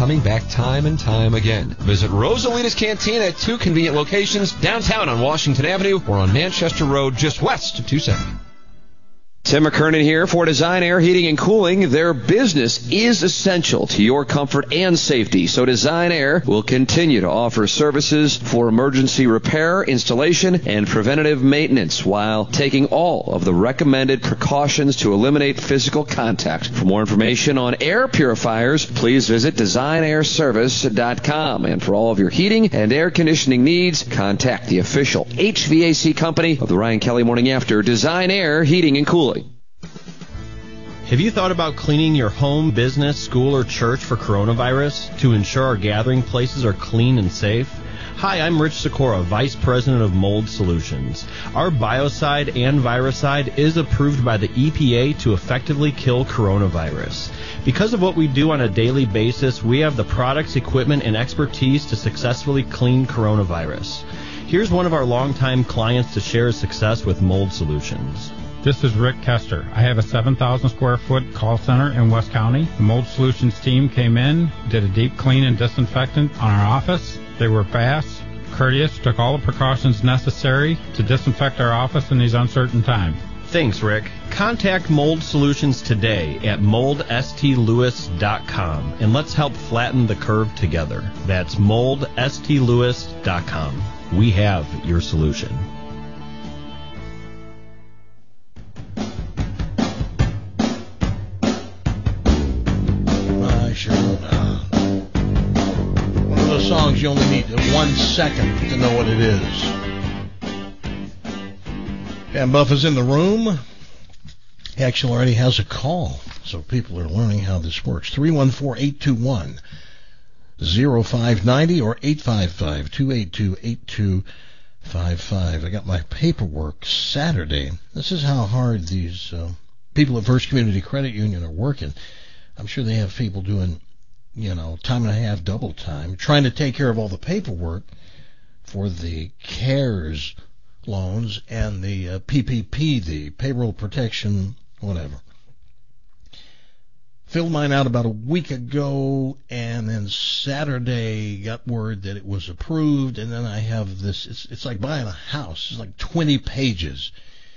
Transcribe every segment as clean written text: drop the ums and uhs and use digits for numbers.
coming back time and time again. Visit Rosalita's Canteen at 2 convenient locations downtown on Washington Avenue or on Manchester Road just west of 270. Tim McKernan here for Design Air Heating and Cooling. Their business is essential to your comfort and safety, so Design Air will continue to offer services for emergency repair, installation, and preventative maintenance while taking all of the recommended precautions to eliminate physical contact. For more information on air purifiers, please visit designairservice.com. And for all of your heating and air conditioning needs, contact the official HVAC company of the Ryan Kelly Morning After, Design Air Heating and Cooling. Have you thought about cleaning your home, business, school, or church for coronavirus to ensure our gathering places are clean and safe? Hi, I'm Rich Sikora, Vice President of Mold Solutions. Our Biocide and Viricide is approved by the EPA to effectively kill coronavirus. Because of what we do on a daily basis, we have the products, equipment, and expertise to successfully clean coronavirus. Here's one of our longtime clients to share his success with Mold Solutions. This is Rick Kester. I have a 7,000 square foot call center in West County. The Mold Solutions team came in, did a deep clean and disinfectant on our office. They were fast, courteous, took all the precautions necessary to disinfect our office in these uncertain times. Thanks, Rick. Contact Mold Solutions today at moldstlewis.com and let's help flatten the curve together. That's moldstlewis.com. We have your solution. One of those songs you only need 1 second to know what it is. Dan Buff is in the room. He actually already has a call, so people are learning how this works. 314-821-0590 or 855-282-8255. I got my paperwork Saturday. This is how hard these people at First Community Credit Union are working. I'm sure they have people doing, time and a half, double time, trying to take care of all the paperwork for the CARES loans and the PPP, the payroll protection, whatever. Filled mine out about a week ago, and then Saturday got word that it was approved, and then I have this, it's like buying a house. It's like 20 pages,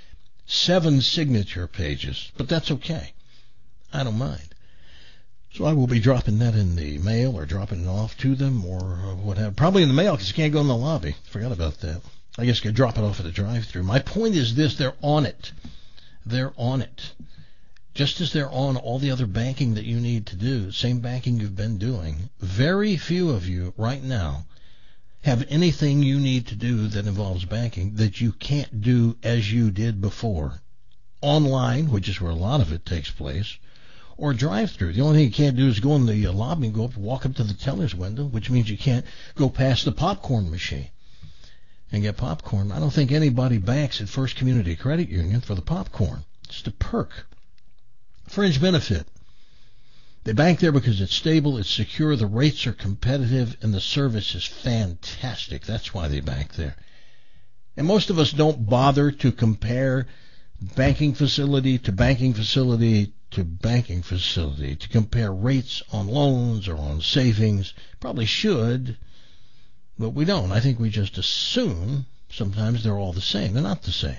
7 signature pages, but that's okay. I don't mind. So I will be dropping that in the mail or dropping it off to them or whatever. Probably in the mail because you can't go in the lobby. Forgot about that. I guess you could drop it off at the drive-thru. My point is this, they're on it. They're on it. Just as they're on all the other banking that you need to do, same banking you've been doing. Very few of you right now have anything you need to do that involves banking that you can't do as you did before. Online, which is where a lot of it takes place, or drive-through. The only thing you can't do is go in the lobby and walk up to the teller's window, which means you can't go past the popcorn machine and get popcorn. I don't think anybody banks at First Community Credit Union for the popcorn. It's a perk. Fringe benefit. They bank there because it's stable, it's secure, the rates are competitive, and the service is fantastic. That's why they bank there. And most of us don't bother to compare banking facility to banking facility to banking facility, to compare rates on loans or on savings. Probably should, but we don't. I think we just assume sometimes they're all the same. They're not the same.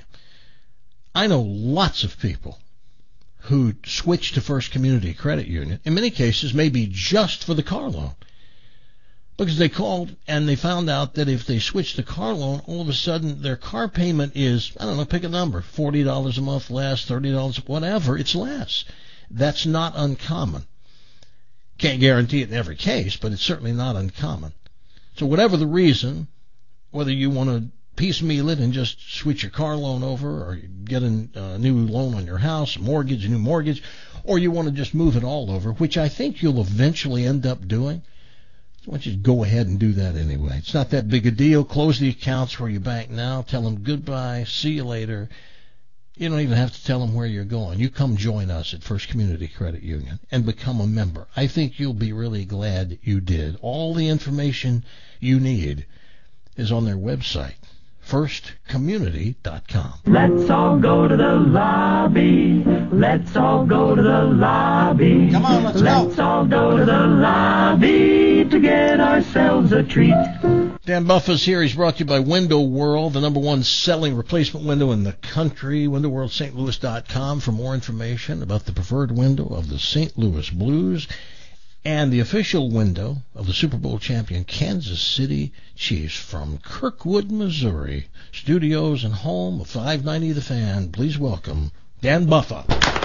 I know lots of people who switch to First Community Credit Union, in many cases maybe just for the car loan, because they called and they found out that if they switch the car loan, all of a sudden their car payment is, I don't know, pick a number, $40 a month less, $30, whatever, it's less. That's not uncommon. Can't guarantee it in every case, but it's certainly not uncommon. So whatever the reason, whether you want to piecemeal it and just switch your car loan over, or get a new loan on your house, a new mortgage, or you want to just move it all over, which I think you'll eventually end up doing, why don't you go ahead and do that anyway? It's not that big a deal. Close the accounts where you bank now. Tell them goodbye. See you later. You don't even have to tell them where you're going. You come join us at First Community Credit Union and become a member. I think you'll be really glad you did. All the information you need is on their website, firstcommunity.com. Let's all go to the lobby. Let's all go to the lobby. Come on, let's go. Let's all go to the lobby. need to get ourselves a treat. Dan Buffa's here. He's brought to you by Window World, the #1 selling replacement window in the country. WindowWorldSt.Louis.com for more information about the preferred window of the St. Louis Blues and the official window of the Super Bowl champion Kansas City Chiefs from Kirkwood, Missouri. Studios and home of 590 The Fan. Please welcome Dan Buffa.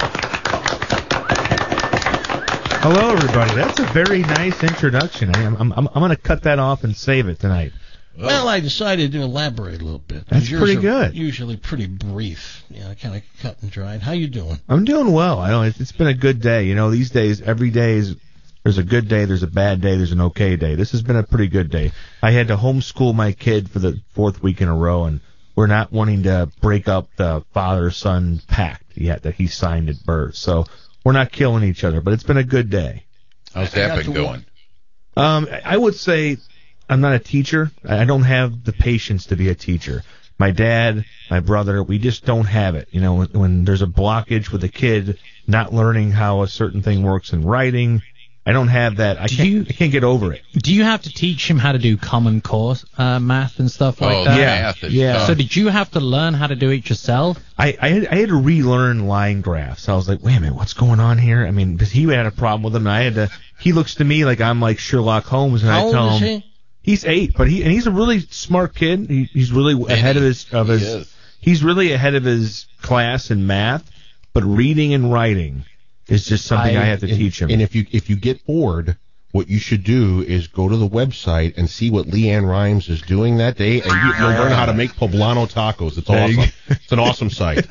Hello, everybody. That's a very nice introduction. I'm going to cut that off and save it tonight. Well, I decided to elaborate a little bit. That's pretty good. Usually pretty brief, kind of cut and dried. How you doing? I'm doing well. I know it's been a good day. You know, these days, every day there's a good day, there's a bad day, there's an okay day. This has been a pretty good day. I had to homeschool my kid for the 4th week in a row, and we're not wanting to break up the father-son pact yet that he signed at birth. So we're not killing each other, but it's been a good day. How's that been going? I would say I'm not a teacher. I don't have the patience to be a teacher. My dad, my brother, we just don't have it. You know, when there's a blockage with a kid not learning how a certain thing works in writing, I don't have that. I can't get over it. Do you have to teach him how to do Common Core math and stuff like that? Yeah. So did you have to learn how to do it yourself? I had to relearn line graphs. I was like, wait a minute, what's going on here? I mean, because he had a problem with them, and he looks to me like I'm like Sherlock Holmes, and How I tell old is him he? He's 8, but he's a really smart kid. He's really ahead of his he's really ahead of his class in math, but reading and writing is just something I have to teach him. And if you get bored, what you should do is go to the website and see what Leanne Rhymes is doing that day, and you'll learn how to make poblano tacos. It's awesome. It's an awesome site.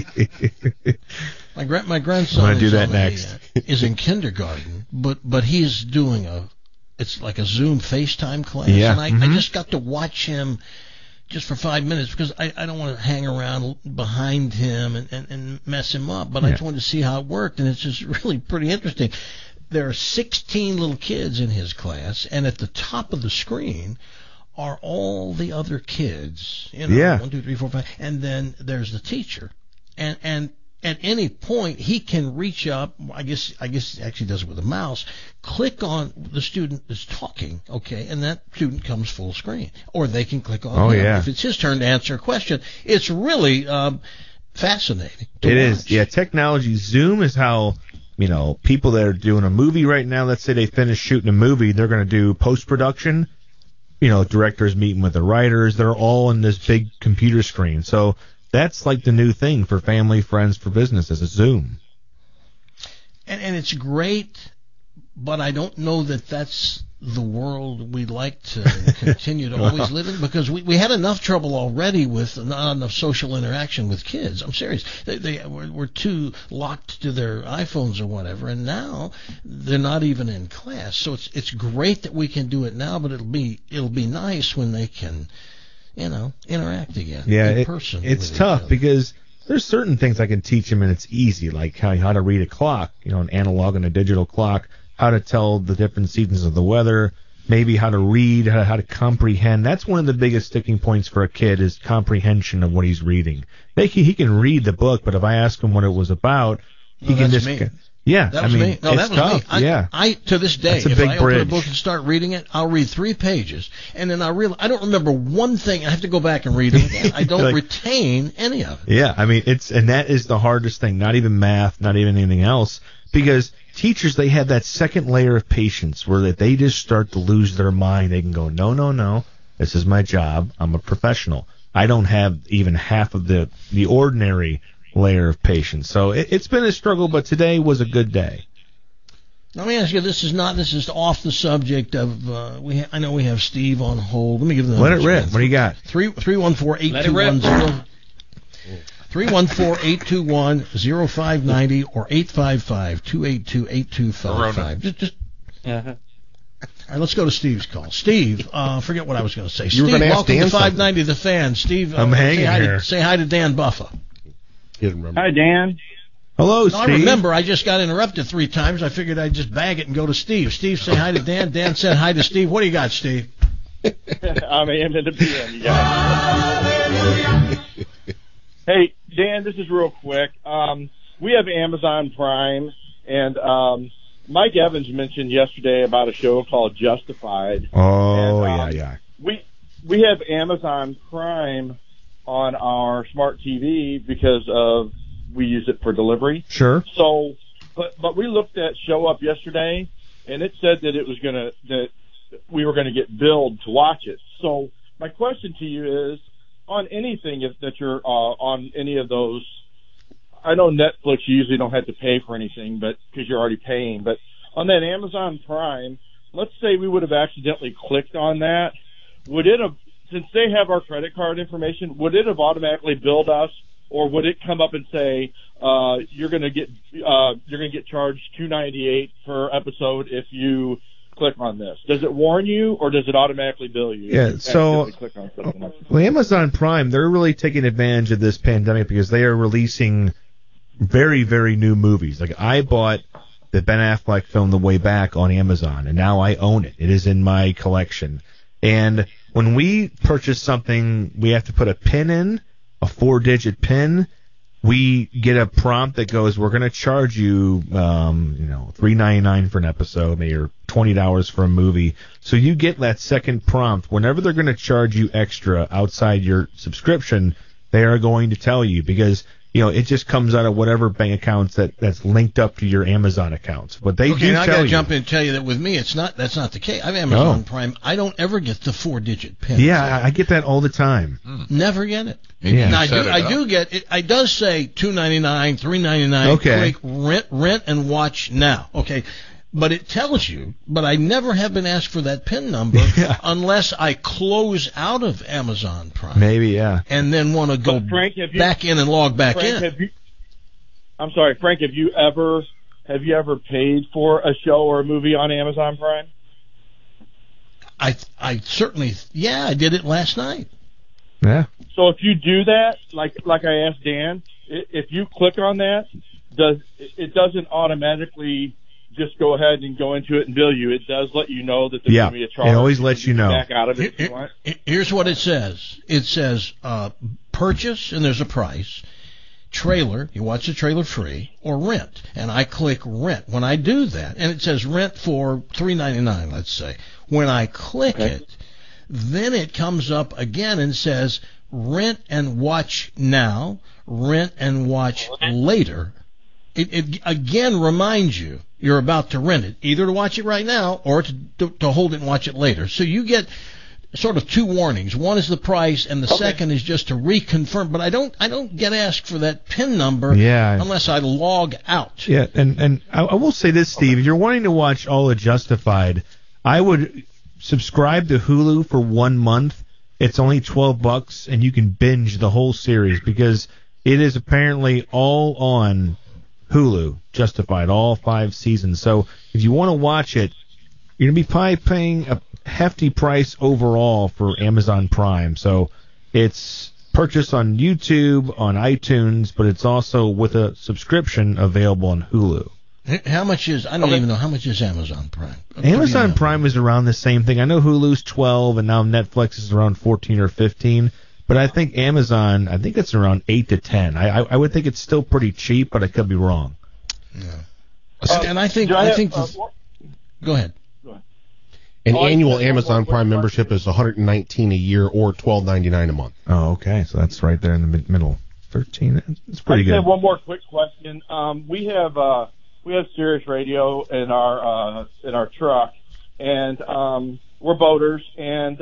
My grandson do that next. Is in kindergarten, but he's doing it's like a Zoom FaceTime class, Yeah. and I just got to watch him just for 5 minutes because I don't want to hang around behind him and mess him up, but I just wanted to see how it worked, and it's just really pretty interesting. There are 16 little kids in his class, and at the top of the screen are all the other kids. 1, 2, 3, 4, 5, and then there's the teacher, and at any point he can reach up. I guess he actually does it with a mouse. Click on the student that's talking, okay, and that student comes full screen. Or they can click on him if it's his turn to answer a question. It's really fascinating. It is. Yeah, technology. Zoom is how, people that are doing a movie right now, let's say they finish shooting a movie, they're going to do post-production. Directors meeting with the writers. They're all in this big computer screen. So that's like the new thing for family, friends, for businesses, is Zoom. And it's great, but I don't know that that's the world we'd like to continue to always live in, because we had enough trouble already with not enough social interaction with kids. I'm serious. They were too locked to their iPhones or whatever, and now they're not even in class. So it's great that we can do it now, but it'll be nice when they can interact again in person. It's tough because there's certain things I can teach them and it's easy, like how to read a clock, an analog and a digital clock, how to tell the different seasons of the weather, maybe how to read, how to comprehend. That's one of the biggest sticking points for a kid is comprehension of what he's reading. He can read the book, but if I ask him what it was about, he can just... Me. Yeah, that was me. No, that was tough. me. Yeah. I to this day, if I open a book and start reading it, I'll read 3 pages, and then I don't remember one thing. I have to go back and read it again. I don't retain any of it. Yeah, I mean, and that is the hardest thing. Not even math, not even anything else, because teachers, they have that second layer of patience where they just start to lose their mind. They can go, no, this is my job. I'm a professional. I don't have even half of the ordinary layer of patience. So it's been a struggle, but today was a good day. Let me ask you, this is off the subject of, I know we have Steve on hold. Let me give them the Let it rip. What do you got? 314-821-0. 314-821-0590 or 855-282-8255. All right, let's go to Steve's call. Steve, forget what I was going to say. Steve, welcome to 590 The Fan. Steve, I'm hanging here. Say hi to Dan Buffa. Hi, Dan. Hello, Steve. I remember I just got interrupted 3 times. I figured I'd just bag it and go to Steve. Steve, say hi to Dan. Dan said hi to Steve. What do you got, Steve? I'm AM to the PM, you guys. Hey, Dan, this is real quick. We have Amazon Prime, and Mike Evans mentioned yesterday about a show called Justified. Oh, and, yeah. We have Amazon Prime on our smart TV because of we use it for delivery. Sure. So, but we looked at Show Up yesterday, and it said that it was that we were gonna get billed to watch it. So my question to you is, on anything that you're on any of those, I know Netflix you usually don't have to pay for anything, but because you're already paying. But on that Amazon Prime, let's say we would have accidentally clicked on that, would it have, since they have our credit card information, would it have automatically billed us, or would it come up and say you're going to get charged $2.98 per episode if you click on this? Does it warn you, or does it automatically bill you? Yeah, so Amazon Prime, they're really taking advantage of this pandemic because they are releasing very, very new movies. Like, I bought the Ben Affleck film The Way Back on Amazon, and now I own it. It is in my collection. And when we purchase something, we have to put a PIN in, a 4-digit PIN. We get a prompt that goes, we're going to charge you, $3.99 for an episode, maybe, or $20 for a movie. So you get that second prompt. Whenever they're going to charge you extra outside your subscription, they are going to tell you, because it just comes out of whatever bank accounts that's linked up to your Amazon accounts. But they do tell you. I got to jump in and tell you that with me, that's not the case. I have Amazon Prime. I don't ever get the 4-digit PIN. Yeah, I get that all the time. Never get it. Yeah. Now, I do get it. It does say $2.99, $3.99. Okay. Click rent and watch now. Okay. But it tells you, but I never have been asked for that PIN number unless I close out of Amazon Prime. Maybe, yeah. And then want to go back in and log back in. I'm sorry, Frank, have you ever paid for a show or a movie on Amazon Prime? I certainly, I did it last night. Yeah. So if you do that, like I asked Dan, if you click on that, it doesn't automatically just go ahead and go into it and bill you. It does let you know that there's going to be a charge. It always lets you know. Back out of it if you want. Here's what it says. It says purchase, and there's a price. Trailer, you watch the trailer free, or rent. And I click rent. When I do that, and it says rent for $3.99, let's say. When I click it, then it comes up again and says rent and watch now, rent and watch later. It again reminds you you're about to rent it, either to watch it right now or to hold it and watch it later. So you get sort of two warnings. One is the price, and the second is just to reconfirm. But I don't get asked for that PIN number unless I log out. Yeah, and I will say this, Steve. If you're wanting to watch all of Justified, I would subscribe to Hulu for 1 month. It's only $12, and you can binge the whole series because it is apparently all on Hulu, Justified, all 5 seasons. So if you want to watch it, you're going to be probably paying a hefty price overall for Amazon Prime. So it's purchased on YouTube, on iTunes, but it's also with a subscription available on Hulu. How much is, I don't even know, how much is Amazon Prime? Amazon Prime is around the same thing. I know Hulu's 12 and now Netflix is around 14 or 15. But I think Amazon, it's around 8 to 10. I would think it's still pretty cheap, but I could be wrong. Yeah. And I think go ahead. An annual Amazon Prime membership is $119 a year or $12.99 a month. Oh, okay. So that's right there in the middle. 13. It's pretty good. I have one more quick question. We have Sirius Radio in our truck, and we're boaters, and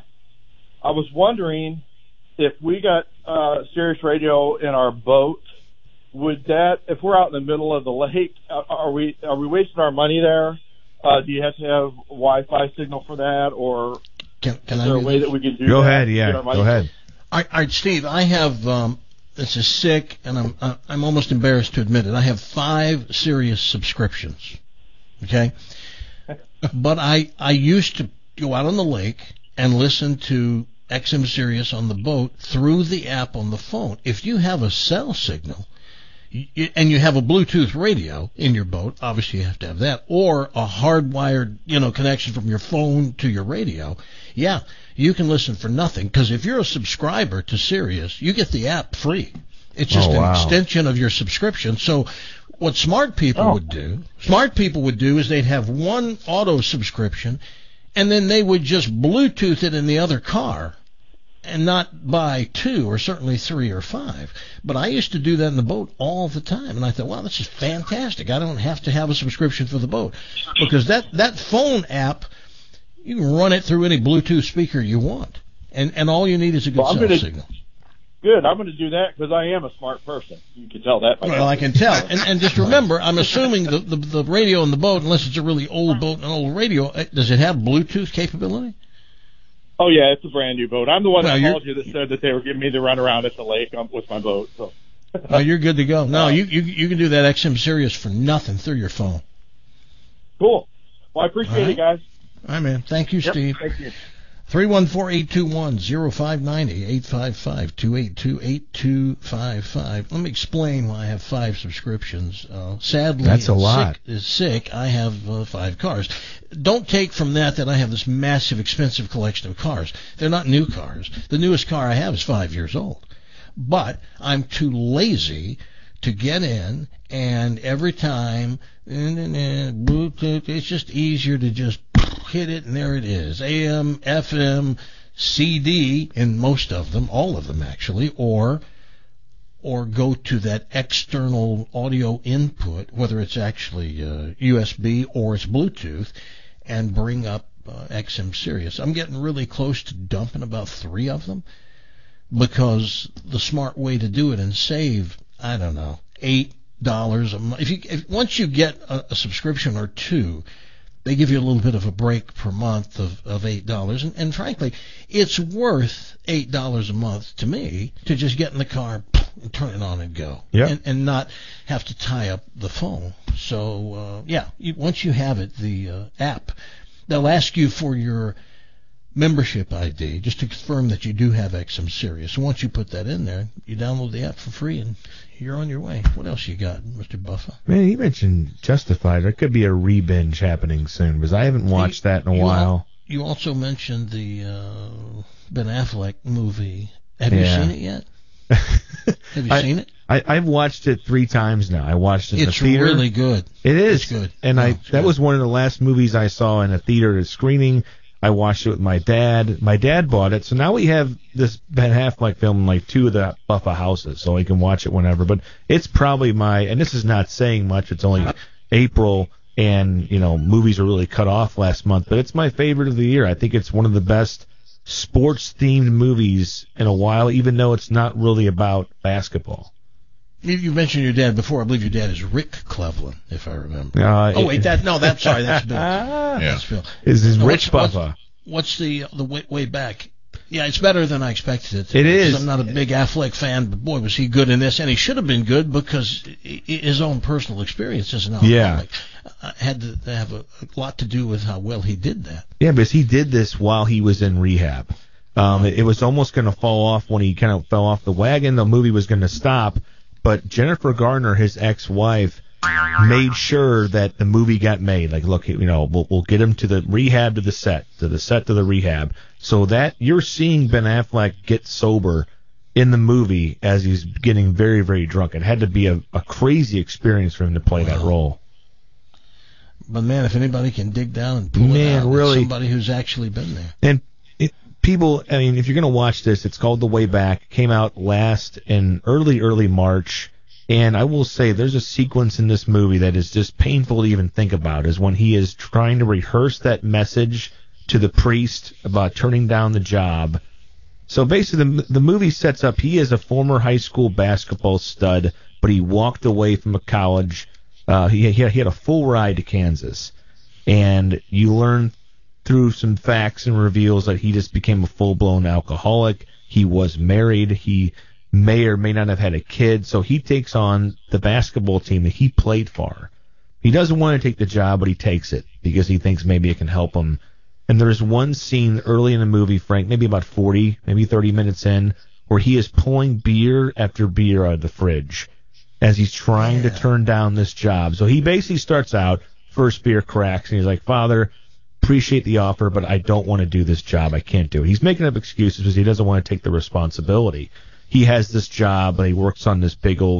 I was wondering, if we got Sirius Radio in our boat, would that, if we're out in the middle of the lake, are we wasting our money there? Do you have to have Wi-Fi signal for that, or is there a way that we can do that? Go ahead, go ahead. All right, Steve, I have this is sick, and I'm almost embarrassed to admit it. I have 5 Sirius subscriptions. Okay, but I used to go out on the lake and listen to XM Sirius on the boat through the app on the phone. If you have a cell signal and you have a Bluetooth radio in your boat, obviously you have to have that, or a hardwired, connection from your phone to your radio, you can listen for nothing. Because if you're a subscriber to Sirius, you get the app free. It's just an extension of your subscription. So What smart people would do is they'd have one auto subscription, and then they would just Bluetooth it in the other car and not buy 2 or certainly 3 or 5. But I used to do that in the boat all the time, and I thought, wow, this is fantastic. I don't have to have a subscription for the boat, because that phone app, you can run it through any Bluetooth speaker you want, and all you need is a good cell signal. Good. I'm going to do that because I am a smart person. You can tell that. Well, I can tell. And just remember, I'm assuming the radio in the boat, unless it's a really old boat and an old radio, does it have Bluetooth capability? Oh, yeah, it's a brand new boat. I'm the one that called you that said that they were giving me the runaround at the lake with my boat. So. Oh, you're good to go. No, you can do that XM Sirius for nothing through your phone. Cool. Well, I appreciate it, guys. All right, man. Thank you, Steve. Thank you. 314-821-0590, 855-282-8255. Let me explain why I have 5 subscriptions. Sadly, that's a lot. Sick, I have 5 cars. Don't take from that I have this massive, expensive collection of cars. They're not new cars. The newest car I have is 5 years old. But I'm too lazy to get in, and every time, Bluetooth, it's just easier to just hit it, and there it is. AM, FM, CD in most of them, all of them actually, or go to that external audio input, whether it's actually USB or it's Bluetooth, and bring up XM Sirius. I'm getting really close to dumping about 3 of them, because the smart way to do it and save, I don't know, $8 a month. Once you get a subscription or 2, they give you a little bit of a break per month of $8. And frankly, it's worth $8 a month to me to just get in the car and turn it on and go. Yep. And not have to tie up the phone. So, once you have it, the app, they'll ask you for your membership ID just to confirm that you do have XM Sirius. So once you put that in there, you download the app for free and you're on your way. What else you got, Mr. Buffa? Man, you mentioned Justified. There could be a re-binge happening soon, because I haven't watched that in a while. You also mentioned the Ben Affleck movie. Have you seen it yet? Have you seen it? I've watched it 3 times now. I watched it in the theater. It's really good. It is. It's good. And that was one of the last movies I saw in a theater screening. I watched it with my dad. My dad bought it, so now we have this Ben Affleck film in like 2 of the Buffa houses, so we can watch it whenever. But it's probably and this is not saying much, it's only April, and, movies are really cut off last month, but it's my favorite of the year. I think it's one of the best sports-themed movies in a while, even though it's not really about basketball. You mentioned your dad before. I believe your dad is Rick Cleveland, if I remember. Sorry, that's Bill. That's Bill. Is Rich Buffa? What's the way back? Yeah, it's better than I expected it to be. It is. I'm not a big Affleck fan, but boy, was he good in this, and he should have been good because his own personal experience as an alcoholic had to have a lot to do with how well he did that. Yeah, because he did this while he was in rehab. It was almost going to fall off when he kind of fell off the wagon. The movie was going to stop. But Jennifer Garner, his ex-wife, made sure that the movie got made. Like, look, we'll get him to the rehab, to the set to the rehab, so that you're seeing Ben Affleck get sober in the movie as he's getting very, very drunk. It had to be a crazy experience for him to play that role. But man, if anybody can dig down and pull it out, really, somebody who's actually been there. And people, if you're going to watch this, it's called The Way Back. It came out last in early March. And I will say there's a sequence in this movie that is just painful to even think about, is when he is trying to rehearse that message to the priest about turning down the job. So basically the movie sets up, he is a former high school basketball stud, but he walked away from a college. He had a full ride to Kansas. And you learn through some facts and reveals that he just became a full-blown alcoholic. He was married. He may or may not have had a kid, so he takes on the basketball team that he played for. He doesn't want to take the job, but he takes it because he thinks maybe it can help him. And there's one scene early in the movie, Frank, maybe about 40, maybe 30 minutes in, where he is pulling beer after beer out of the fridge as he's trying to turn down this job. So he basically starts out, first beer cracks, and he's like, Father, appreciate the offer, but I don't want to do this job. I can't do it. He's making up excuses because he doesn't want to take the responsibility. He has this job, and he works on this big old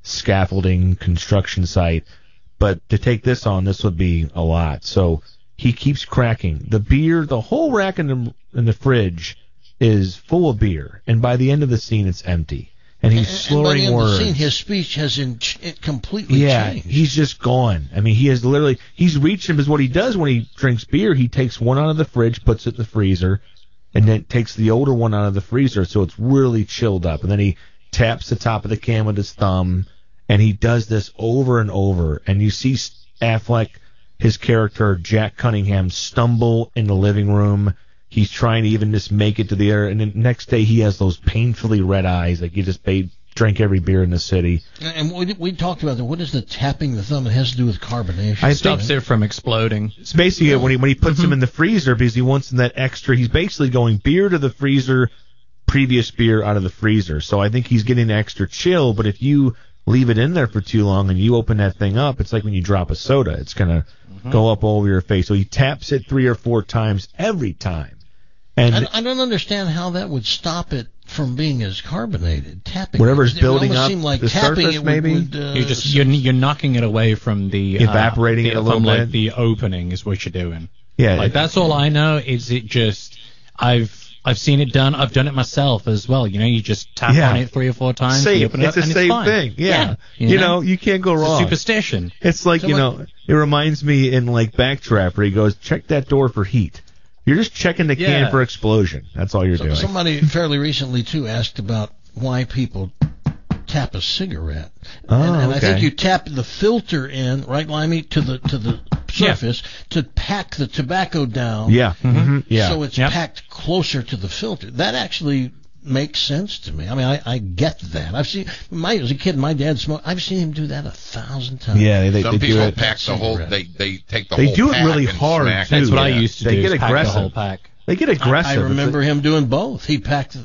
scaffolding construction site. But to take this on, this would be a lot. So he keeps cracking. The beer, the whole rack in the fridge is full of beer, and by the end of the scene, it's empty. And he's slurring and by the end words. of the scene, his speech has completely changed. He's just gone. I mean, he's reached him, because what he does when he drinks beer, he takes one out of the fridge, puts it in the freezer, and then takes the older one out of the freezer, so it's really chilled up. And then he taps the top of the can with his thumb, and he does this over and over. And you see Affleck, his character, Jack Cunningham, stumble in the living room. He's trying to even just make it to the air, and the next day he has those painfully red eyes, like he just drank every beer in the city. And we talked about that. What is the tapping the thumb? It has to do with carbonation. It stops it from exploding. It's basically when he puts them in the freezer, because he wants that extra. He's basically going beer to the freezer, previous beer out of the freezer. So I think he's getting extra chill. But if you leave it in there for too long and you open that thing up, it's like when you drop a soda. It's gonna go up all over your face. So he taps it 3 or 4 times every time. And I don't understand how that would stop it from being as carbonated. Tapping whatever's it building would up seem like the tapping surface, it maybe you're knocking it away from the evaporating it a little from bit. Like the opening is what you're doing. Yeah, like that's all I know. Is it just I've seen it done. I've done it myself as well. You know, you just tap on it 3 or 4 times. Safe. You open it It's up, a and safe fine. thing. Yeah. You know, you can't go wrong. It's a superstition. It's like, it reminds me in like Backtrap where he goes, check that door for heat. You're just checking the can for explosion. That's all you're doing. Somebody fairly recently, too, asked about why people tap a cigarette. Oh, and okay. I think you tap the filter in, right, Limey, to the surface to pack the tobacco down. Yeah. Mm-hmm. Yeah. So it's packed closer to the filter. That actually makes sense to me. I mean, I get that. I've seen as a kid, my dad smoked. I've seen him do that 1,000 times. Yeah, some do people it. pack the whole. They take the they whole. Do pack it really and hard smack too. That's what I Yeah. used to do. They get aggressive. Pack the whole pack. They get aggressive. I remember him doing both. He'd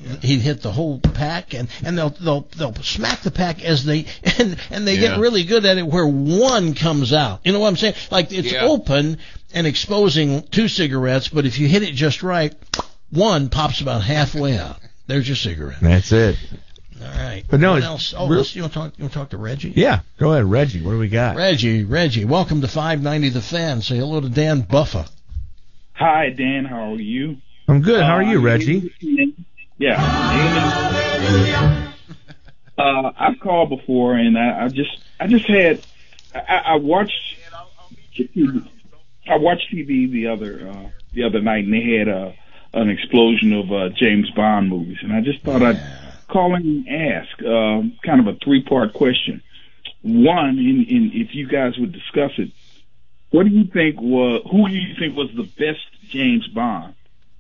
hit the whole pack, and they'll smack the pack as they and they get really good at it where one comes out. You know what I'm saying? Like it's open and exposing 2 cigarettes, but if you hit it just right, one pops about halfway out. There's your cigarette. That's it. All right. But no, what else? Oh, you want to talk to Reggie? Yeah, go ahead, Reggie. What do we got? Reggie, welcome to 590 The Fan. Say hello to Dan Buffa. Hi, Dan. How are you? I'm good. How are you, Reggie? Yeah. I've called before, and I watched TV the other night, and they had an explosion of James Bond movies, and I just thought I'd call in and ask kind of a 3-part question. One, if you guys would discuss it, who do you think was the best James Bond?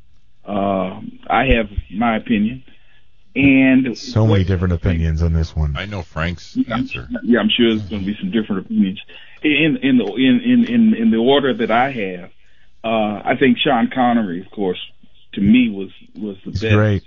I have my opinion, and so many different opinions on this one. I know Frank's answer. Yeah, I'm sure there's going to be some different opinions. In the order that I have, I think Sean Connery, of course, to me was the best. Great.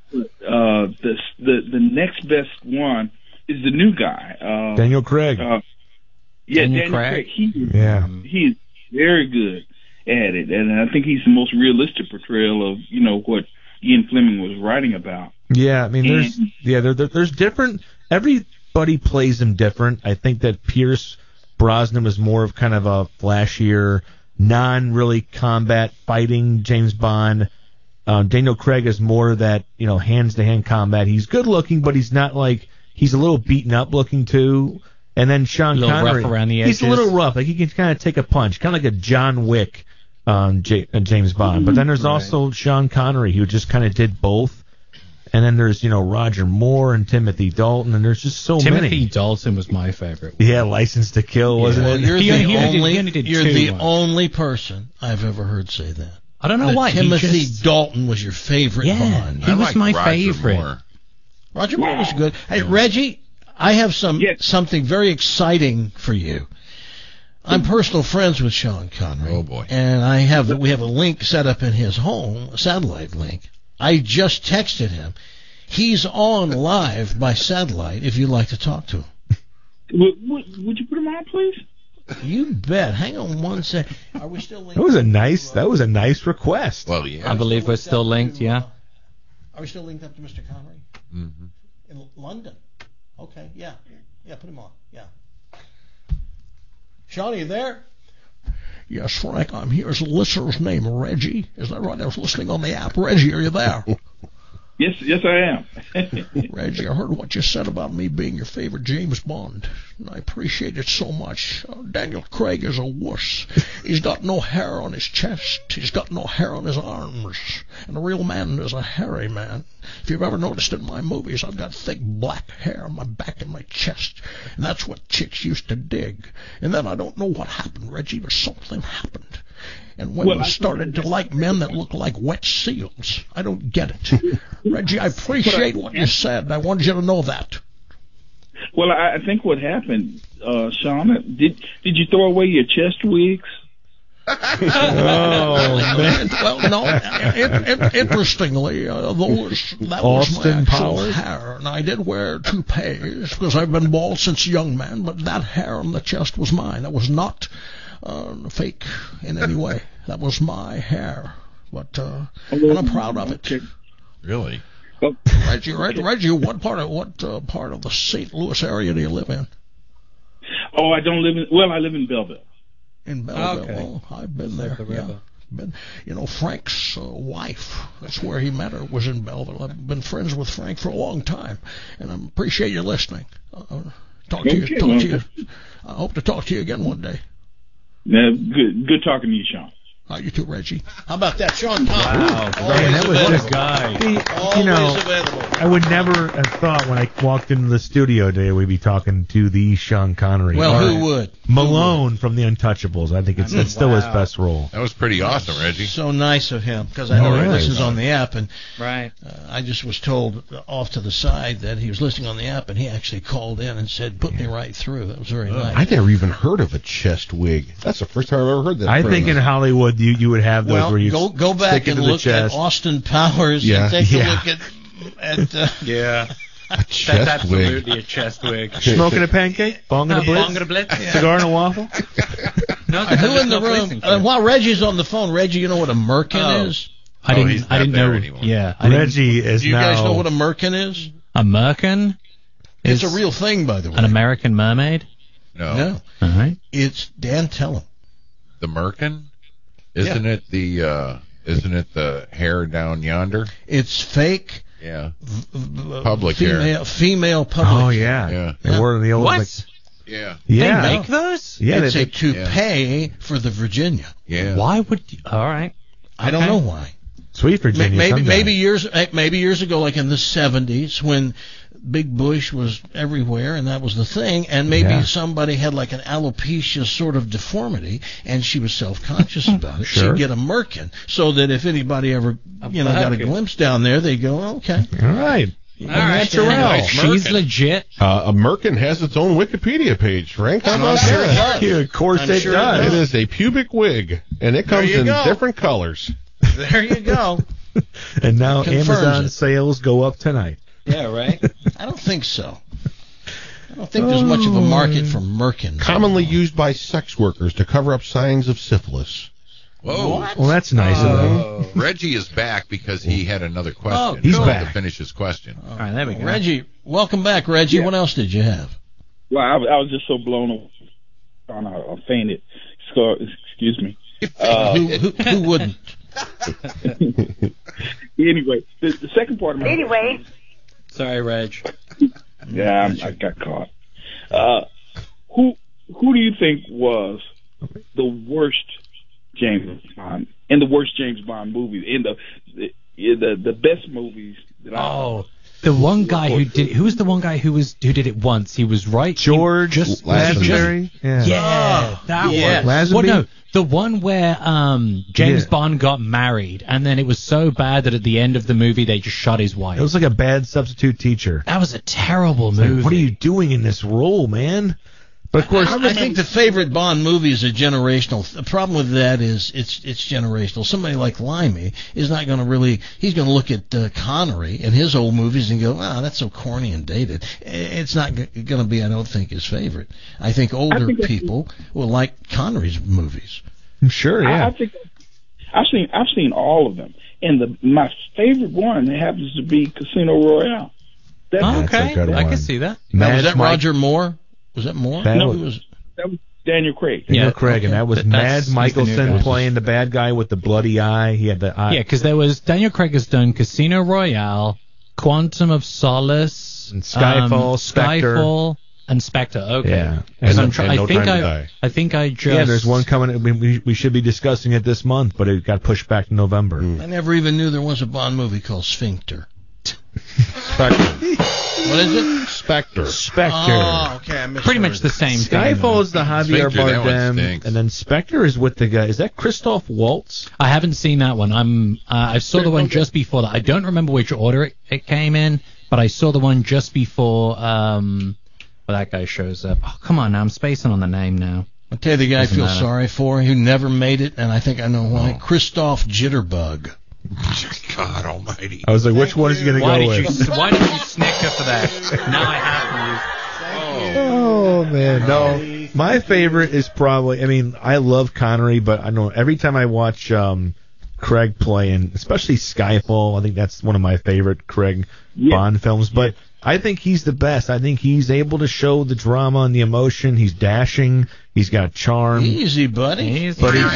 The next best one is the new guy, Daniel Craig. Daniel Craig. He is very good at it, and I think he's the most realistic portrayal of what Ian Fleming was writing about. Yeah, I mean, there's different. Everybody plays him different. I think that Pierce Brosnan was more of kind of a flashier, non-really combat fighting James Bond. Daniel Craig is more that hands-to-hand combat. He's good looking, but he's not like he's a little beaten up looking too. And then Sean Connery, rough around the edges. He's a little rough. Like he can kind of take a punch, kind of like a John Wick James Bond. But then there's also Sean Connery, who just kind of did both. And then there's Roger Moore and Timothy Dalton, and there's just so many. Timothy Dalton was my favorite. Yeah, License to Kill, wasn't it? You're the only person I've ever heard say that. I don't know why. Timothy Dalton was your favorite Bond. He was my favorite. Moore. Roger Moore was good. Hey, Reggie, I have something very exciting for you. I'm personal friends with Sean Connery. Oh boy! And we have a link set up in his home, a satellite link. I just texted him. He's on live by satellite. If you'd like to talk to him, would you put him on, please? You bet. Hang on one second. Are we still linked? That was a nice request. Well, yeah. I believe we're still linked. Yeah. Are we still linked up to Mr. Connery? Mm-hmm. In London. Okay. Yeah. Yeah, put him on. Yeah. Sean, are you there? Yes, Frank, I'm here. Is the listener's name Reggie? Is that right? I was listening on the app. Reggie, are you there? Yes, I am. Reggie, I heard what you said about me being your favorite James Bond, and I appreciate it so much. Daniel Craig is a wuss. He's got no hair on his chest. He's got no hair on his arms. And a real man is a hairy man. If you've ever noticed in my movies, I've got thick black hair on my back and my chest, and that's what chicks used to dig. And then I don't know what happened, Reggie, but something happened. And women started to like men that look like wet seals. I don't get it. Reggie, I appreciate what you said. I wanted you to know that. Well, I think what happened, Sean, did you throw away your chest wigs? Well, no. Interestingly, that was my actual hair, and I did wear toupees because I've been bald since a young man. But that hair on the chest was mine. That was not fake in any way. That was my hair, but and I'm proud of it. Really? Reggie, what part of the St. Louis area do you live in? Oh, I don't live in. Well, I live in Belleville. In Belleville, Okay. well, I've been there. Yeah. Frank's wife, that's where he met her, was in Belleville. I've been friends with Frank for a long time, and I appreciate you listening. Talk to you. I hope to talk to you again one day. Yeah, good talking to you, Sean. You too, Reggie. How about that, Sean? Wow, that was a good guy. Available. I would never have thought when I walked into the studio today we'd be talking to the Sean Connery. Well, who would? Malone from The Untouchables. I think it's still his best role. That was pretty awesome, Reggie. So nice of him, because I know he listens on the app, and Right. I just was told off to the side that he was listening on the app, and he actually called in and said, "Put me right through." That was very nice. I never even heard of a chest wig. That's the first time I've ever heard that. I think in Hollywood you would have those where you go back and look at Austin Powers and take a look at Yeah. a chest That's wig. absolutely a chest wig. Smoking a pancake, bong and a blitz, Bong and a blitz. Yeah. cigar and a waffle. No, who in the room? While Reggie's on the phone, Reggie, you know what a merkin is? I didn't know. Anymore. Yeah, Reggie is Do you now. guys know what a merkin is? a merkin. It's a real thing, by the way. An American mermaid. No. All right. It's Dan Tellem. The Merkin? Isn't it the hair down yonder? It's fake. Yeah. Public hair. Female public. Oh yeah. Yeah. They were in the old. What? Like, Yeah. yeah. They make those? Yeah. It's they, a toupee for the Virginia. Yeah. Why would? All right. I don't know why. Sweet Virginia. Maybe years ago, like in the 70s, when Big Bush was everywhere and that was the thing, and maybe somebody had like an alopecia sort of deformity, and she was self-conscious about it. Sure. She'd get a merkin, so that if anybody ever got a glimpse down there, they go, okay. All right. All right. Nice She's merkin. legit. A merkin has its own Wikipedia page, Frank. How about that? Yeah, of course I'm it sure does. It is a pubic wig, and it comes you in go. different colors. There you go. And now Confirms Amazon it. sales go up tonight. Yeah. Right. I don't think so. I don't think there's much of a market for merkins. Commonly used by sex workers to cover up signs of syphilis. Whoa. Well, that's nice of them. Reggie is back because he had another question. Oh, he's to back. finish his question. All right. There we go. Reggie, welcome back, Reggie. Yeah. What else did you have? Well, I was just so blown away. I fainted. Excuse me. Who wouldn't? Anyway, the second part of my question, Sorry, Reg. yeah, I got caught. Who do you think was the worst James Bond and the worst James Bond movies in the best movies that I The one guy who was the one guy who did it once? He was right. George Lazenby. Yeah, that one. Lazenby? Well, no, the one where James Bond got married, and then it was so bad that at the end of the movie they just shot his wife. It was like a bad substitute teacher. That was a terrible Like, movie. what are you doing in this role, man? But of course, I think the favorite Bond movie is a generational. The problem with that is it's generational. Somebody like Limey is not going to really. He's going to look at Connery and his old movies and go, that's so corny and dated. It's not going to be, I don't think, his favorite. I think older people will like Connery's movies. Sure, yeah. I think I've seen all of them, and my favorite one happens to be Casino Royale. Okay, a good I one. can see that. Now, was Mad that Mike. Roger Moore? Was that Moore? That No, was that was Daniel Craig. Daniel Craig, and that was Mads he's the new Mikkelsen guy. playing the bad guy with the bloody eye. He had the eye. Yeah, because there was Daniel Craig has done Casino Royale, Quantum of Solace, And Skyfall, Spectre. Skyfall, and Spectre. Okay. Yeah. 'Cause And- I'm try- and I No think Time to I Die. I think I just Yeah, there's one coming. We should be discussing it this month, but it got pushed back to November. I never even knew there was a Bond movie called Sphincter. Spectre. What is it? Spectre. Spectre. Oh, okay. I misheard. pretty much the same thing. Skyfall is the Javier Spectre, that one Bardem, stinks. and then Spectre is with the guy. Is that Christoph Waltz? I haven't seen that one. I saw the one just before that. I don't remember which order it came in, but I saw the one just before that guy shows up. Oh, come on now, I'm spacing on the name now. I'll tell you the guy I Doesn't feel matter. sorry for who never made it, and I think I know why. Christoph Jitterbug. God Almighty! I was like, which one is he going to go with? Why did you snicker for that? Now I have to. Oh man, no. My favorite is probably. I mean, I love Connery, but I know every time I watch Craig play, and especially Skyfall, I think that's one of my favorite Craig Bond films. But I think he's the best. I think he's able to show the drama and the emotion. He's dashing. He's got charm. Easy, buddy. But he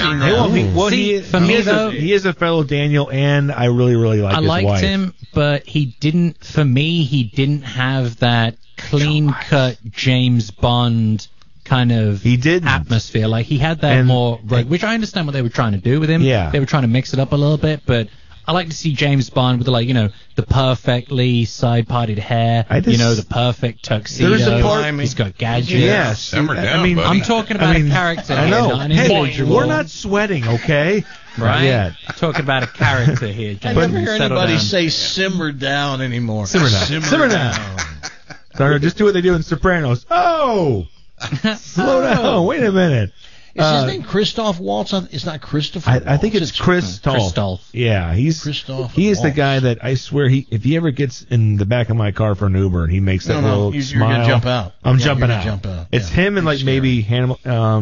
is a fellow Daniel, and I really, really like I his liked wife. him, but he didn't. For me, he didn't have that clean-cut James Bond kind of atmosphere. Like he had that more, which I understand what they were trying to do with him. Yeah. They were trying to mix it up a little bit, but I like to see James Bond with the perfectly side-parted hair, the perfect tuxedo. There's a part, he's got gadgets. Yes, Simmer down, buddy. I'm talking about a character. I know. Not an Hey, individual. we're not sweating, okay? Right? Yeah. Talking about a character here. I never hear anybody say simmer down anymore. Simmer down. Simmer down. So just do what they do in Sopranos. Oh! Slow down. Wait a minute. Is his name Christoph Waltz? It's not Christopher. I think it's Christoph. Yeah, he is the guy that I swear if he ever gets in the back of my car for an Uber and he makes that little you're smile, gonna jump out. I'm Yeah, jumping you're out. gonna jump out. It's Yeah, him and he's maybe Hannibal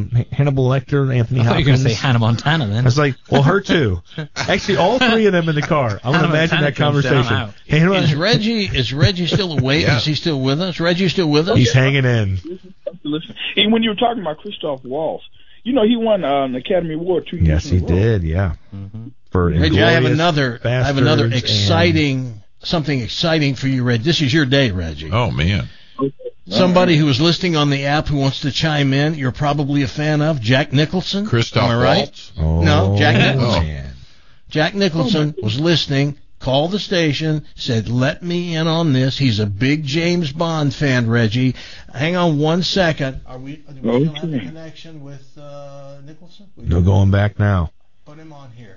Lecter, Anthony I thought you were going Hopkins. to say Hannah Montana then. I was like, well, her too. Actually, all three of them in the car. I'm going to imagine that conversation. Is Reggie still awake? Yeah. Is he still with us? Reggie still with us? He's hanging in. Listen, and when you were talking about Christoph Waltz, he won an Academy Award 2 years Yes, in a he row. did. Yeah. For Reggie, I have Inglourious another Bastards something exciting for you, Reggie. This is your day, Reggie. Oh man! Somebody who is listening on the app who wants to chime in, you're probably a fan of Jack Nicholson. Christoph Am I right? Waltz? No, Jack Nicholson. man. Jack Nicholson was listening, called the station, said, let me in on this. He's a big James Bond fan, Reggie. Hang on 1 second. Do we still have a connection with Nicholson? No going back now. Put him on here.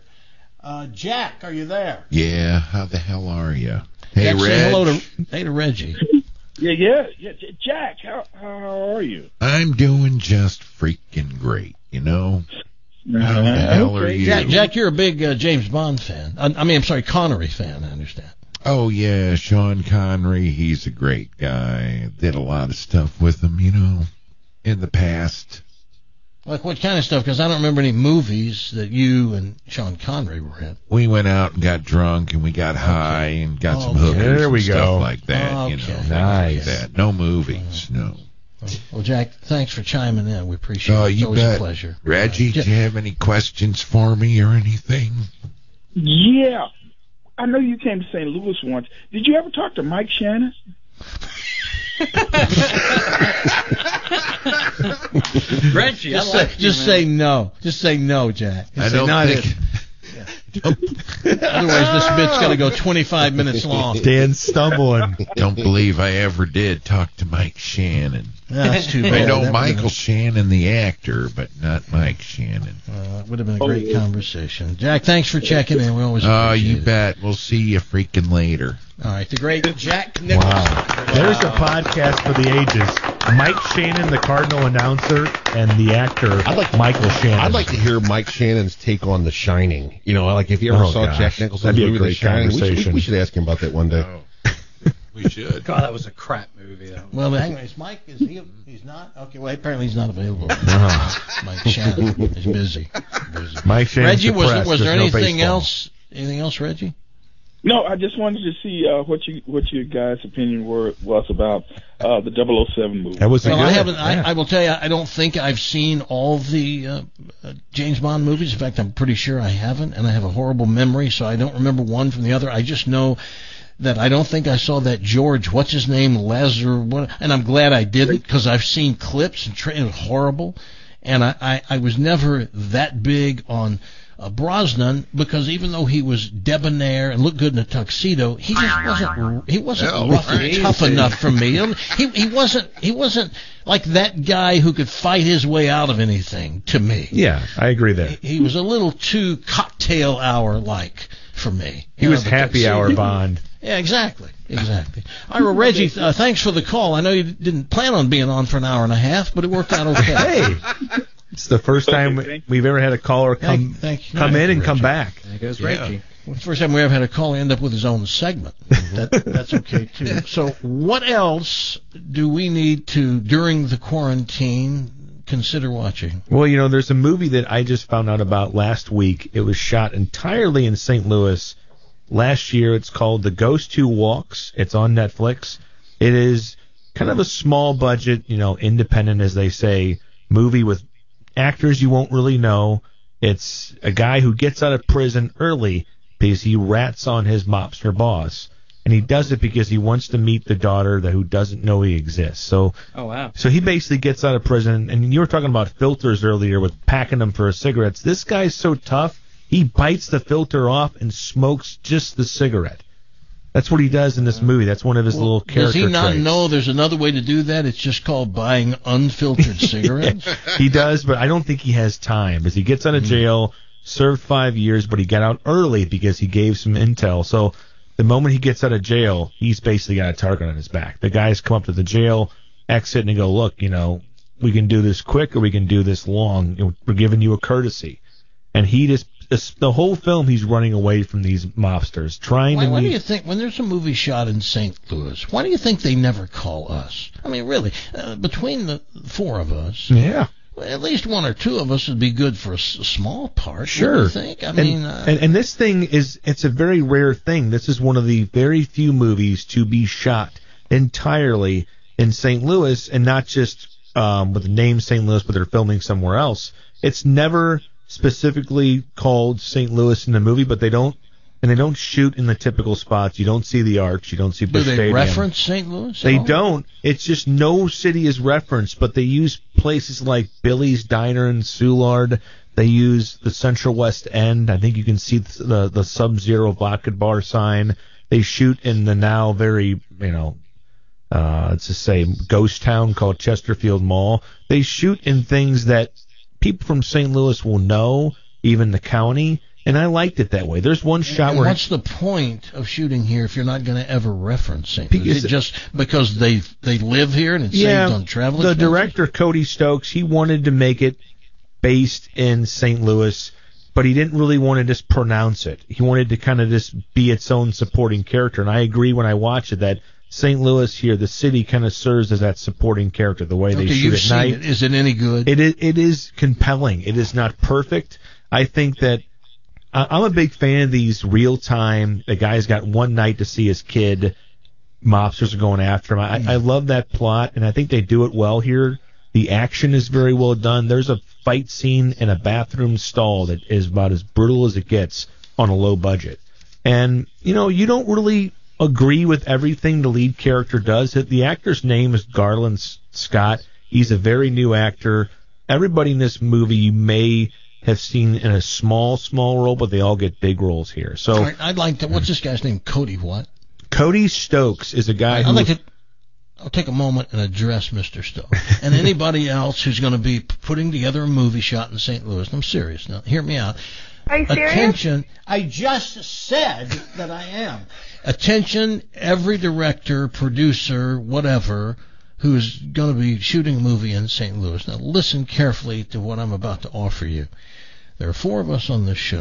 Jack, are you there? Yeah. How the hell are you? Hey, Jack, say Reg. hello to Reggie. Yeah. Jack, how are you? I'm doing just freaking great. How the hell are you? Jack, you're a big James Bond fan. I'm sorry, Connery fan, I understand. Oh yeah, Sean Connery. He's a great guy. Did a lot of stuff with him, in the past. Like what kind of stuff? Because I don't remember any movies that you and Sean Connery were in. We went out and got drunk and we got high and got some hookers There we and go. stuff like that. Okay. Things Nice. like that. No movies, no. Well, Jack, thanks for chiming in. We appreciate Oh, it. It's you always bet. a pleasure. Reggie, do you have any questions for me or anything? Yeah. I know you came to St. Louis once. Did you ever talk to Mike Shannon? Reggie, Just say no. Just say no, Jack. Just I say, don't no, think. Otherwise, this bit's going to go 25 minutes long. Dan's stumbling. Don't believe I ever did talk to Mike Shannon. That's too bad. I know That Michael Shannon, the actor, but not Mike Shannon. would have been a great conversation. Jack, thanks for checking in. We always Oh, appreciate you it. bet. We'll see you freaking later. All right, the great Jack Nicholson. Wow. There's a podcast for the ages. Mike Shannon, the Cardinal announcer, and the actor Michael Shannon. I'd like to hear Mike Shannon's take on The Shining. Like if you ever saw gosh. Jack Nicholson's That'd be a movie The great Shining, conversation. we should ask him about that one day. We should. God, that was a crap movie. Though. Well, anyways, Mike, he's not? Okay, well, apparently he's not available. Uh-huh. Mike Shannon is busy. Mike Shannon's Reggie, was depressed. there There's no anything baseball. else? Anything else, Reggie? No, I just wanted to see what your guys' opinion was about the 007 movie. That was I haven't. I will tell you, I don't think I've seen all the James Bond movies. In fact, I'm pretty sure I haven't, and I have a horrible memory, so I don't remember one from the other. I just know that I don't think I saw that George, what's his name, Lazar, and I'm glad I didn't, because I've seen clips and it was horrible, and I was never that big on Brosnan, because even though he was debonair and looked good in a tuxedo, he just wasn't rough and tough enough for me. He wasn't like that guy who could fight his way out of anything to me. Yeah, I agree there. He was a little too cocktail hour like for me. He was happy hour Bond. Yeah, exactly. All right, well, Reggie, thanks for the call. I know you didn't plan on being on for an hour and a half, but it worked out okay. Hey. It's the first time we've ever had a caller come in and come back. There goes Reggie. Well, it's the first time we ever had a caller end up with his own segment. That's okay, too. So what else do we need to, during the quarantine, consider watching? Well, there's a movie that I just found out about last week. It was shot entirely in St. Louis last year. It's called The Ghost Who Walks. It's on Netflix. It is kind of a small budget, independent, as they say, movie with actors you won't really know. It's a guy who gets out of prison early because he rats on his mobster boss, and he does it because he wants to meet the daughter who doesn't know he exists. So he basically gets out of prison, and you were talking about filters earlier with packing them for cigarettes. This guy's so tough, he bites the filter off and smokes just the cigarette. That's what he does in this movie. That's one of his little character traits. Does he not know there's another way to do that? It's just called buying unfiltered cigarettes? Yeah, he does, but I don't think he has time. As he gets out of jail, served 5 years, but he got out early because he gave some intel. So the moment he gets out of jail, he's basically got a target on his back. The guys come up to the jail, exit, and go, look, we can do this quick or we can do this long. We're giving you a courtesy. And he just... the whole film, he's running away from these mobsters, Why do you think, when there's a movie shot in St. Louis, why do you think they never call us? I mean, really, between the four of us, at least one or two of us would be good for a small part. Sure. You think? I mean, and this thing it's a very rare thing. This is one of the very few movies to be shot entirely in St. Louis, and not just with the name St. Louis, but they're filming somewhere else. It's never specifically called St. Louis in the movie, but they don't shoot in the typical spots. You don't see the Arch, you don't see Busch Stadium. Do they reference St. Louis? They don't. It's just no city is referenced, but they use places like Billy's Diner in Soulard. They use the Central West End. I think you can see the Sub-Zero vodka bar sign. They shoot in the now very, let's just say, ghost town called Chesterfield Mall. They shoot in things that people from St. Louis will know, even the county, and I liked it that way. There's one shot where... What's the point of shooting here if you're not going to ever reference St. Louis? Is it just because they live here and it's saved on travel expenses? The director, Cody Stokes, he wanted to make it based in St. Louis, but he didn't really want to just pronounce it. He wanted to kind of just be its own supporting character, and I agree when I watch it that St. Louis here, the city kind of serves as that supporting character, the way they shoot at night. Is it any good? It is compelling. It is not perfect. I think that I'm a big fan of these real-time, the guy's got one night to see his kid, mobsters are going after him. I love that plot, and I think they do it well here. The action is very well done. There's a fight scene in a bathroom stall that is about as brutal as it gets on a low budget. And, you don't really agree with everything the lead character does. The actor's name is Garland Scott. He's a very new actor. Everybody in this movie you may have seen in a small role, but they all get big roles here. So right, I'd like to. What's this guy's name? Cody what? Cody Stokes is a guy who... I'll take a moment and address Mr. Stokes and anybody else who's going to be putting together a movie shot in St. Louis. I'm serious now. Hear me out. Are you serious? Attention. I just said that I am. Attention, every director, producer, whatever, who's going to be shooting a movie in St. Louis. Now listen carefully to what I'm about to offer you. There are four of us on this show,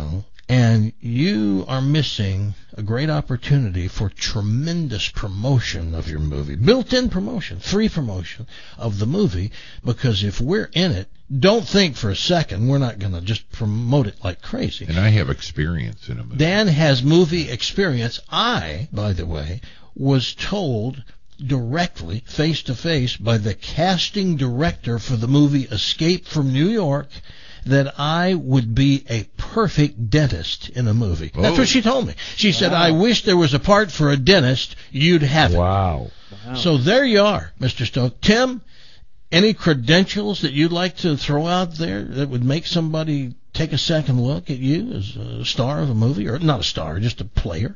And you are missing a great opportunity for tremendous promotion of your movie. Built-in promotion, free promotion of the movie, because if we're in it, don't think for a second we're not going to just promote it like crazy. And I have experience in a movie. Dan has movie experience. I, by the way, was told directly, face-to-face, by the casting director for the movie Escape from New York that I would be a perfect dentist in a movie. Oh. That's what she told me. She said, I wish there was a part for a dentist. You'd have it. Wow. So there you are, Mr. Stoke. Tim, any credentials that you'd like to throw out there that would make somebody take a second look at you as a star of a movie? Or not a star, just a player?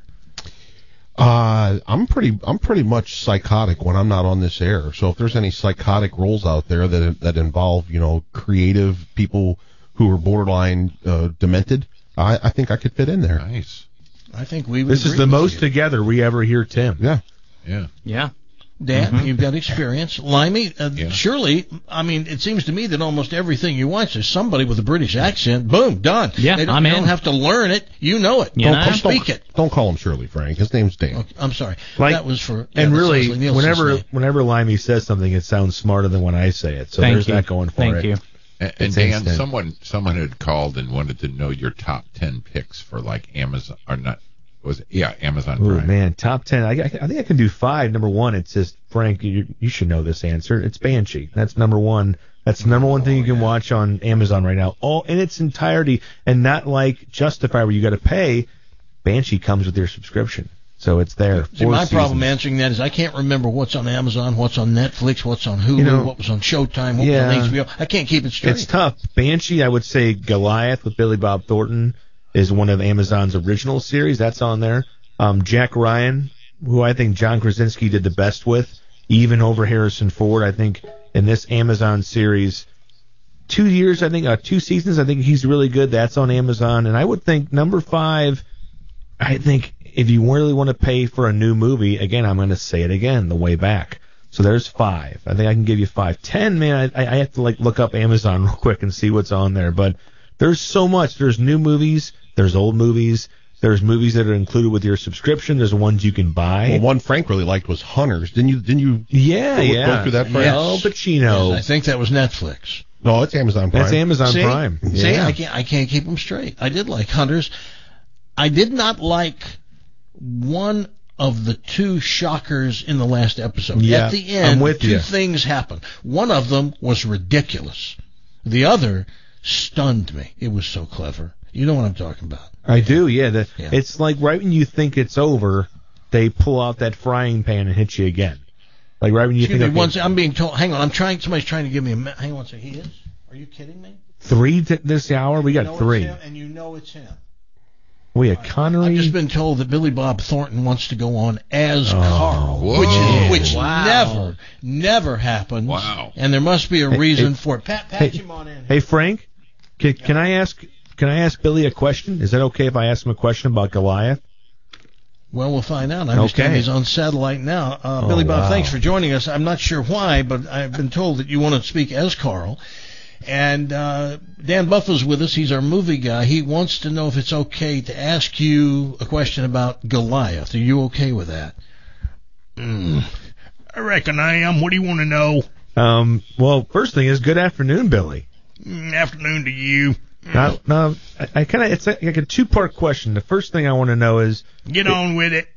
I'm pretty much psychotic when I'm not on this air. So if there's any psychotic roles out there that involve, creative people who are borderline demented, I think I could fit in there. Nice. I think we would. This is the most together we ever hear Tim. Yeah. Yeah. Dan, you've got experience. Limey, surely, it seems to me that almost everything you watch is somebody with a British accent. Boom, done. Yeah, they don't have to learn it. You know it. Don't speak it. Don't call him Shirley, Frank. His name's Dan. Okay, I'm sorry. Like, that was for. And really, Leslie Nielsen's whenever Limey says something, it sounds smarter than when I say it. So there's that going for it. Thank you. And Dan, someone had called and wanted to know your top 10 picks for like Amazon or not. Amazon Prime. Ooh, man, top 10. I think I can do 5. Number 1, it's just, Frank, you should know this answer. It's Banshee. That's number 1. That's the number 1 thing you can watch on Amazon right now, all in its entirety, and not like Justified where you got to pay. Banshee comes with your subscription, so it's there. See, my problem answering that is I can't remember what's on Amazon, what's on Netflix, what's on Hulu, what was on Showtime, what was on HBO. I can't keep it straight. It's tough. Banshee, I would say Goliath with Billy Bob Thornton is one of Amazon's original series. That's on there. Jack Ryan, who I think John Krasinski did the best with, even over Harrison Ford. I think in this Amazon series, 2 seasons, I think he's really good. That's on Amazon. And I would think number 5, I think if you really want to pay for a new movie, again, I'm going to say it again, The Way Back. So there's 5. I think I can give you 5. 10, man, I have to look up Amazon real quick and see what's on there. But there's so much. There's new movies. There's old movies. There's movies that are included with your subscription. There's ones you can buy. Well, one Frank really liked was Hunters. Didn't you? Yeah. Go through that, Frank? Yes. Al Pacino. Yes, I think that was Netflix. No, it's Amazon Prime. It's Amazon Prime. See, yeah. I can't keep them straight. I did like Hunters. I did not like one of the 2 shockers in the last episode. Yeah, at the end, I'm with 2 you. things happened. One of them was ridiculous. The other stunned me. It was so clever. You know what I'm talking about. I do, yeah. It's like right when you think it's over, they pull out that frying pan and hit you again. Like right when you think. I'm being told. Hang on, somebody's trying to give me a. Hang on, say he is. Are you kidding me? 3 this hour? We got 3. And you know it's him. We had Connery. I've just been told that Billy Bob Thornton wants to go on as Carl, whoa. which never happened. Wow. And there must be a reason for it. Patch him on in. Hey Frank, can I ask Billy a question? Is that okay if I ask him a question about Goliath? Well, we'll find out. I understand he's on satellite now. Billy Bob, thanks for joining us. I'm not sure why, but I've been told that you want to speak as Carl. And Dan Buffalo's with us. He's our movie guy. He wants to know if it's okay to ask you a question about Goliath. Are you okay with that? I reckon I am. What do you want to know? Well, first thing is, good afternoon, Billy. Afternoon to you. Now, it's like a 2-part question. The first thing I want to know is... Get on with it.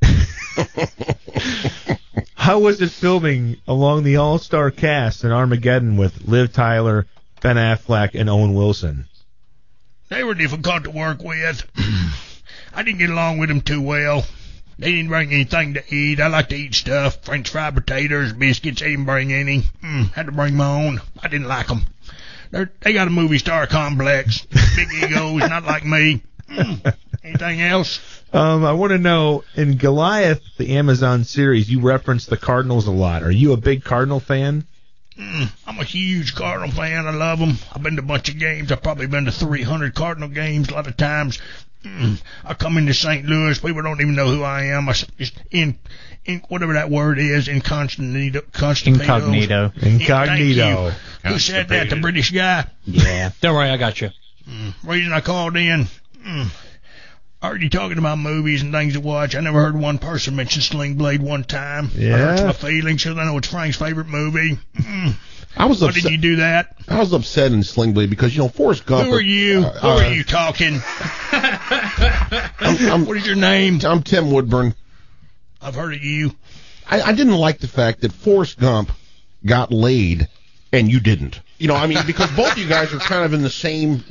How was it filming along the all-star cast in Armageddon with Liv Tyler, Ben Affleck, and Owen Wilson? They were difficult to work with. I didn't get along with them too well. They didn't bring anything to eat. I like to eat stuff. French fried potatoes, biscuits. They didn't bring any. Had to bring my own. I didn't like them. They got a movie star complex. Big egos, not like me. Anything else? I want to know, in Goliath, the Amazon series, you reference the Cardinals a lot. Are you a big Cardinal fan? I'm a huge Cardinal fan. I love them. I've been to a bunch of games. I've probably been to 300 Cardinal games a lot of times. I come into St. Louis. People don't even know who I am. I just in whatever that word is, incognito. Incognito. Who said that? The British guy? Yeah. Don't worry, I got you. Reason I called in. I heard you talking about movies and things to watch. I never heard one person mention Sling Blade one time. Yeah. It hurts my feelings because I know it's Frank's favorite movie. I was Why upset. did you do that? I was upset in Sling Blade because, Forrest Gump. Who are you? Who are you talking? What is your name? I'm Tim Woodburn. I've heard of you. I didn't like the fact that Forrest Gump got laid and you didn't. Because both of you guys are kind of in the same,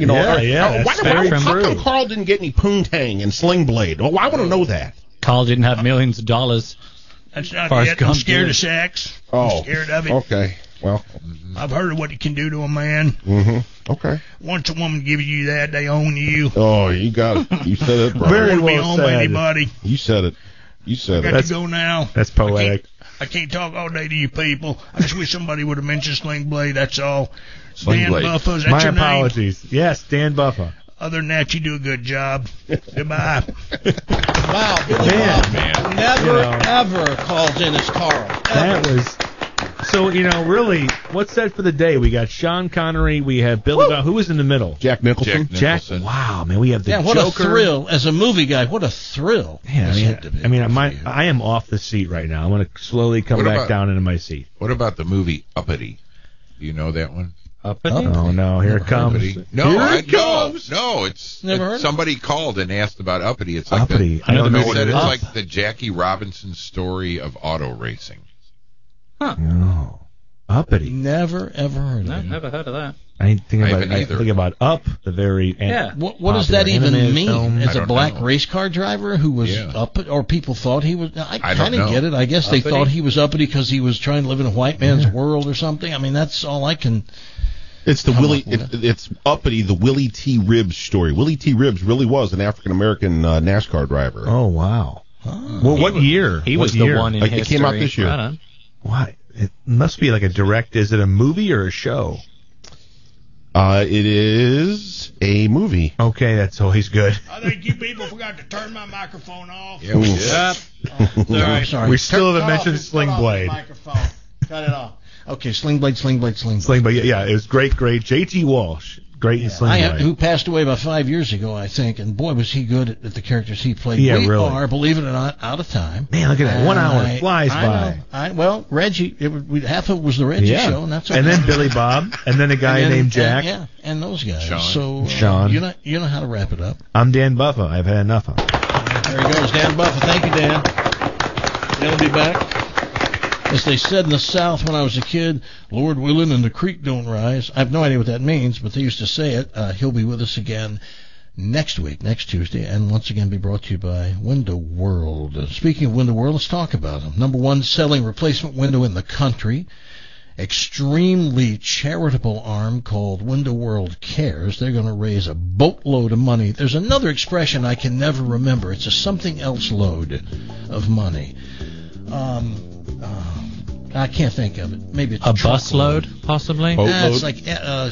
How come Carl didn't get any poontang in Sling Blade? Well, I want to know that. Carl didn't have millions of dollars. That's not Forrest it. Gump I'm scared did. of sex. Oh, I'm scared of it. Okay. Well, I've heard of what it can do to a man. Mm-hmm. Okay. Once a woman gives you that, they own you. Oh, you got it. You said it, bro. Very well be owned by anybody. You said it. I got to go now. That's poetic. I can't talk all day to you people. I just wish somebody would have mentioned Sling Blade. That's all. Sling Dan Blade. Buffa, is that My your apologies. name? Yes, Dan Buffa. Other than that, you do a good job. Goodbye. Wow, Billy Bob never, ever calls in as Carl. That was... So, really, what's that for the day? We got Sean Connery. We have Billy Bob. Who was in the middle? Jack Nicholson. Jack. Wow, man. We have the what Joker. a thrill. As a movie guy, what a thrill. Yeah, I am off the seat right now. I'm going to slowly come back down into my seat. What about the movie Uppity? Do you know that one? Uppity? Oh, no. Here it comes. No, it's somebody called and asked about Uppity. It's like Uppity. I don't know what it is. It's like the Jackie Robinson story of auto racing. Huh. No. Uppity. Never, ever heard of it. Never heard of that. I think about Up, the very What does that even mean? Film. As a black race car driver who was up, or people thought he was. I kind of get it. I guess they thought he was uppity because he was trying to live in a white man's world or something. I mean, that's all I can. It's the Willie. It's Uppity, the Willie T. Ribbs story. Willie T. Ribbs really was an African American NASCAR driver. Oh wow! Well, what year? He was the one in history. It came out this year. Right. Why? It must be like a direct. Is it a movie or a show? It is a movie. Okay, that's always good. I think you people forgot to turn my microphone off. Yeah, we did. I'm sorry. We still haven't mentioned Sling Blade. Microphone. Cut it off. Okay, Sling Blade. Sling Blade, yeah, it was great. J.T. Walsh, great in Sling Blade. Who passed away about 5 years ago, I think, and boy, was he good at the characters he played. Yeah, we really. are, believe it or not, out of time. Man, look at that. 1 hour flies by. Well, Reggie, half of it was the Reggie show, and that's okay. And then Billy Bob, and then a guy named Jack. And those guys. Sean. Sean. You know how to wrap it up. I'm Dan Buffa. I've had enough of it. There he goes, Dan Buffa. Thank you, Dan. Dan will be back. As they said in the South when I was a kid, Lord willing and the creek don't rise. I have no idea what that means, but they used to say it. He'll be with us again next week, next Tuesday, and once again be brought to you by Window World. Speaking of Window World, let's talk about them. Number one selling replacement window in the country. Extremely charitable arm called Window World Cares. They're going to raise a boatload of money. There's another expression I can never remember. It's a something else load of money. I can't think of it. Maybe it's a bus load, possibly. It's like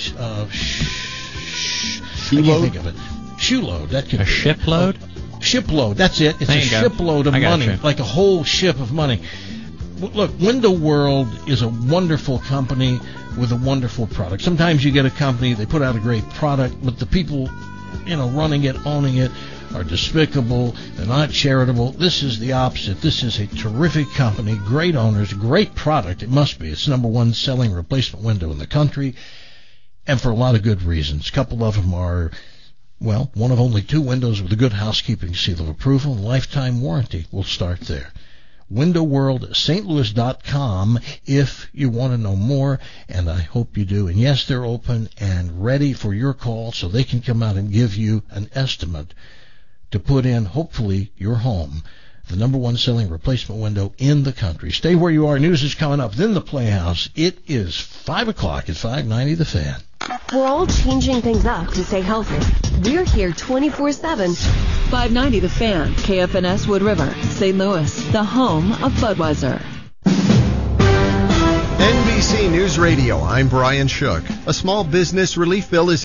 shoe load. I can't think of it. Shoe load. That could a ship load. Ship load. That's it. It's a ship load of money, like a whole ship of money. Look, Window World is a wonderful company with a wonderful product. Sometimes you get a company, they put out a great product, but the people, running it, owning it, are despicable. They're not charitable. This is the opposite. This is a terrific company, great owners, great product. It must be. It's number one selling replacement window in the country, and for a lot of good reasons. A couple of them are, one of only 2 windows with a good housekeeping seal of approval and lifetime warranty. We'll start there. WindowWorldSt.Louis.com if you want to know more, and I hope you do. And yes, they're open and ready for your call so they can come out and give you an estimate to put in, hopefully, your home. The number one selling replacement window in the country. Stay where you are. News is coming up. Then the Playhouse. It is 5 o'clock at 590 The Fan. We're all changing things up to stay healthy. We're here 24/7. 590 The Fan, KFNS Wood River, St. Louis, the home of Budweiser. NBC News Radio, I'm Brian Shook. A small business relief bill is